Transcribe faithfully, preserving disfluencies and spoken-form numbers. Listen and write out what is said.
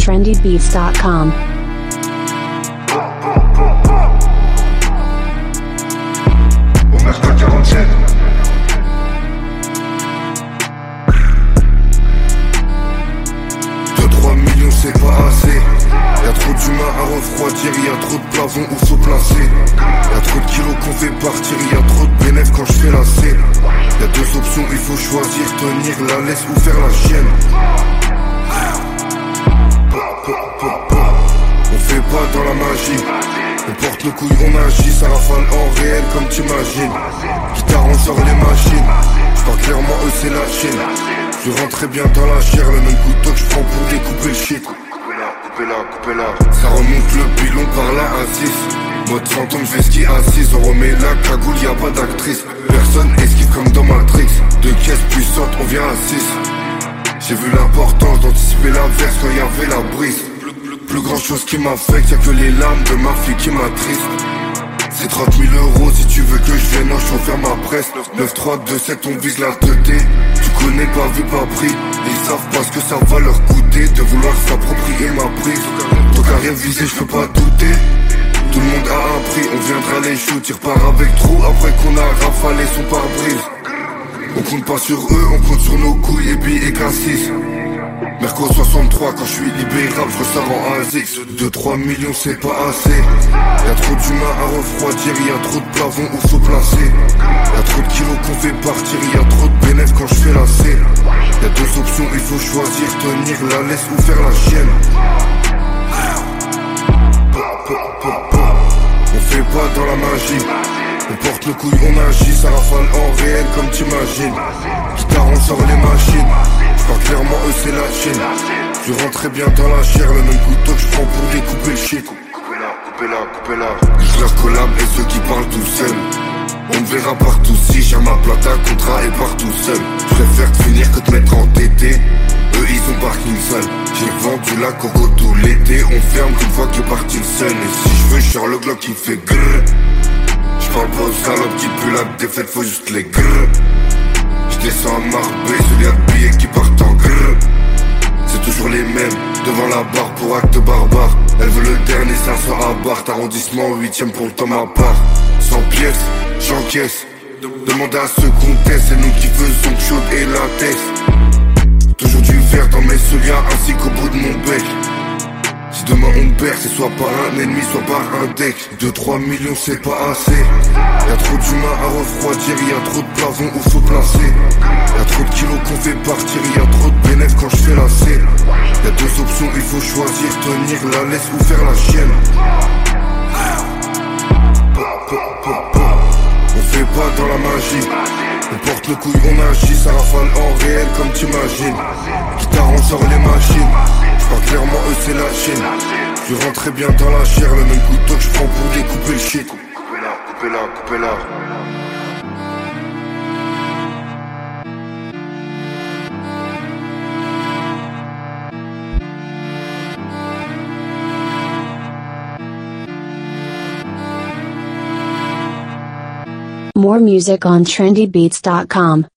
trendy beats dot com. Omerta quarante-sept. deux trois millions c'est pas assez. Y'a trop d'humains à refroidir, y'a trop de plavons où faut placer. Y'a trop de kilos qu'on fait partir, y'a trop de bénéfices quand je fais la C. Y'a deux options, il faut choisir, tenir la laisse ou faire la chienne. On fait pas dans la magie, on porte nos couilles, on agit, ça rafale en réel comme t'imagines. Guitare on sort les machines, j'parle clairement eux c'est la Chine. Je rentre très bien dans la chair, le même couteau que je prends pour découper le shit. Coupez-la, coupez-la, coupez-la. Ça remonte le pilon par la A six. Mode fantôme, je vais ski assise, on remet la cagoule, y'a pas d'actrice. Personne esquive comme dans Matrix. Deux caisses puissantes, on vient à six. J'ai vu l'importance d'anticiper l'inverse quand y'avait la brise. Plus grand chose qui m'affecte, y'a que les larmes de ma fille qui m'attristent. C'est trente mille euros si tu veux que je vienne, non je faire ma presse. Neuf trois deux sept on vise la teuté. Tu connais pas vu pas pris. Ils savent pas ce que ça va leur coûter de vouloir s'approprier ma prise. Donc à rien viser je peux pas douter. Tout le monde a un prix, on viendra les shoot. Ils repartent avec trou après qu'on a rafalé son pare-brise. On compte pas sur eux, on compte sur nos couilles et billets qu'un six. Merco soixante-trois, quand je suis libérable, je ressors en un X. deux trois millions c'est pas assez. Y'a trop d'humains à refroidir, y'a trop de plavons où faut placer. Y'a trop de kilos qu'on fait partir, y'a trop de bénéfices quand je fais la C. Y'a deux options, il faut choisir, tenir la laisse ou faire la chienne. On fait pas dans la magie, on porte le couille, on agit, ça rafale en réel comme t'imagines. Guitare on sort les machines, j'parle clairement eux c'est la Chine. Je rentre très bien dans la chair, le même couteau que je prends pour découper le shit. Coupez-la, coupez-la, coupez-la. Je leur collab et ceux qui parlent tout seuls. On me verra partout si j'ai ma plata, contrat et partout seul. Je préfère te finir que te mettre en T T. Eux ils ont parking seul. J'ai vendu la coco tout l'été. On ferme qu'une fois que parti le seul. Et si je veux, je sors le Glock qui fait grrr. J'parle pas aux salopes qui puent la défaite, faut juste les grrr. J'descends à Marbais, celui à de billets qui partent en grrr. C'est toujours les mêmes, devant la barre pour acte barbare. Elle veut le dernier cinq cents à Barthes, arrondissement huitième pour le temps à part. cent pièces, j'encaisse. Demande à ceux qu'on teste, c'est nous qui faisons chaude et la tête. Toujours du verre dans mes souliers ainsi qu'au bout de mon bec. Si demain on perd, c'est soit par un ennemi, soit par un deck. deux trois millions c'est pas assez. Y'a trop d'humains à refroidir, y'a trop de plavons où faut placer. Y'a trop de kilos qu'on fait partir, y'a trop de bénéfices quand je fais la C. Y'a deux options, il faut choisir, tenir la laisse ou faire la chienne. On fait pas dans la magie, on porte le couille, on agit, ça rafale en réel comme t'imagines. Guitare on sort les machines, j'parle clairement eux c'est la Chine. Je rentre très bien dans la chair, le même couteau que je prends pour découper le shit. Coupez-la, coupez-la, coupez-la. More music on trendy beats dot com.